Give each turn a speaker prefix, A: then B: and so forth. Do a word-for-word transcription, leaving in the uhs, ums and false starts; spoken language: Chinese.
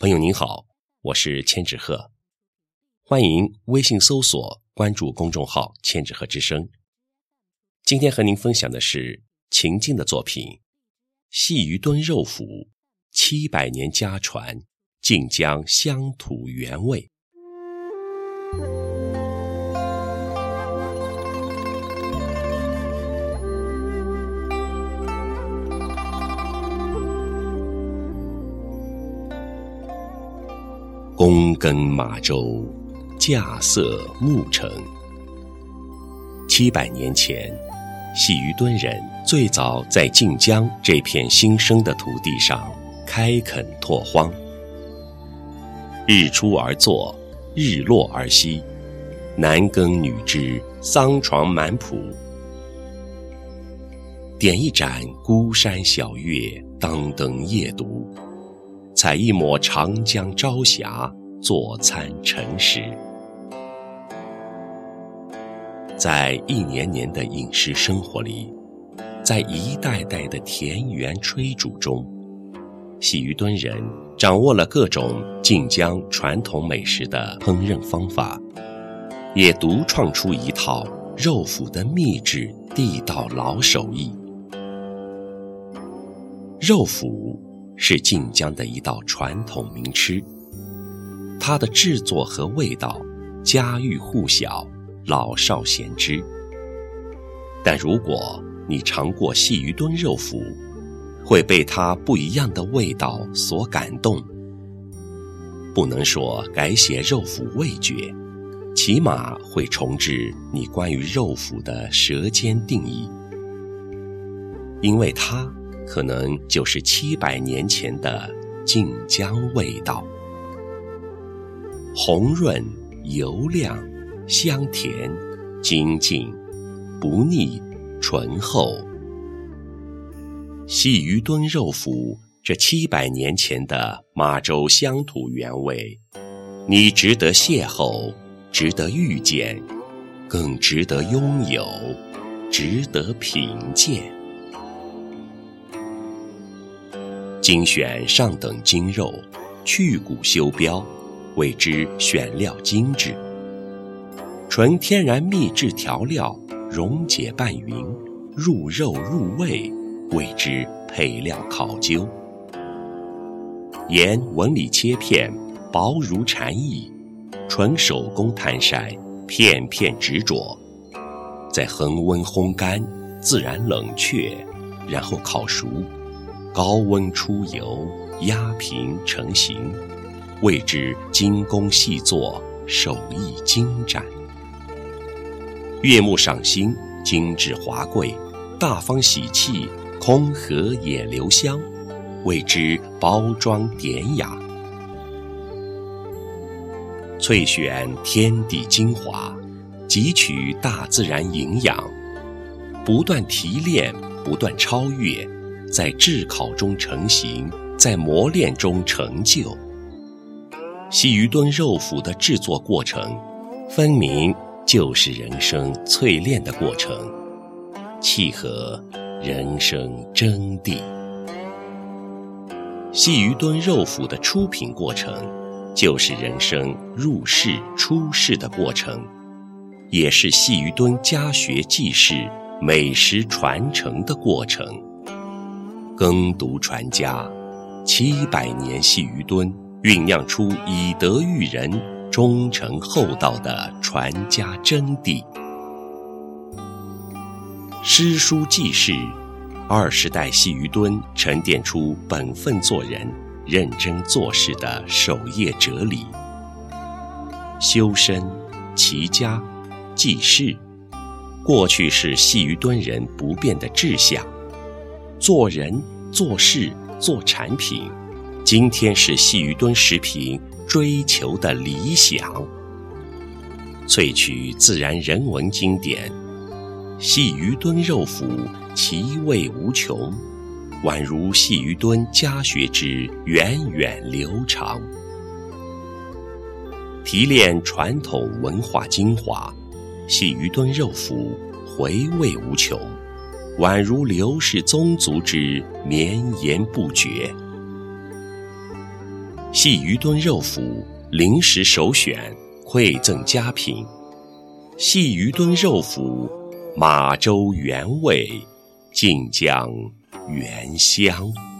A: 朋友您好，我是千纸鹤，欢迎微信搜索关注公众号千纸鹤之声。今天和您分享的是秦晋的作品细鱼墩肉脯，七百年家传，晋江乡土原味。躬耕马周，架色木城。七百年前，细鱼墩人最早在晋江这片新生的土地上开垦拓荒。日出而作，日落而息，男耕女织，桑床满圃。点一盏孤山小月，当灯夜读，采一抹长江朝霞，坐餐晨食。在一年年的饮食生活里，在一代代的田园炊煮中，细鱼墩人掌握了各种晋江传统美食的烹饪方法，也独创出一套肉脯的秘制地道老手艺。肉脯是晋江的一道传统名吃，它的制作和味道家喻户晓，老少咸之。但如果你尝过细鱼墩肉脯，会被它不一样的味道所感动。不能说改写肉脯味觉，起码会重置你关于肉脯的舌尖定义，因为它可能就是七百年前的晋江味道。红润、油亮、香甜、精进、不腻、醇厚。细鱼墩肉脯这七百年前的马周乡土原味，你值得邂逅，值得遇见，更值得拥有，值得品鉴。精选上等精肉，去骨修膘，谓之选料精致。纯天然秘制调料，溶解拌匀，入肉入味，谓之配料考究。沿纹理切片，薄如蝉翼，纯手工摊晒，片片执着，在恒温烘干，自然冷却，然后烤熟，高温出油，压平成型，谓之精工细作，手艺精湛。悦目赏心，精致华贵，大方喜气，空和也留香，谓之包装典雅。萃选天地精华，汲取大自然营养，不断提炼，不断超越，在炙烤中成型，在磨练中成就。细鱼墩肉脯的制作过程，分明就是人生淬炼的过程，契合人生真谛。细鱼墩肉脯的出品过程，就是人生入世出世的过程，也是细鱼墩家学济世、美食传承的过程。耕读传家，七百年细鱼墩酝酿出以德育人、忠诚厚道的传家真谛。诗书济世，二十代细鱼墩沉淀出本分做人、认真做事的守业哲理。修身、齐家、济世，过去是细鱼墩人不变的志向。做人、做事、做产品，今天是细鱼墩食品追求的理想。萃取自然人文经典，细鱼墩肉脯其味无穷，宛如细鱼墩家学之源远流长。提炼传统文化精华，细鱼墩肉脯回味无穷，宛如刘氏宗族之绵延不绝。 细鱼炖肉脯，临时首选，馈赠佳品。细鱼炖肉脯，马州原味，晋江原香。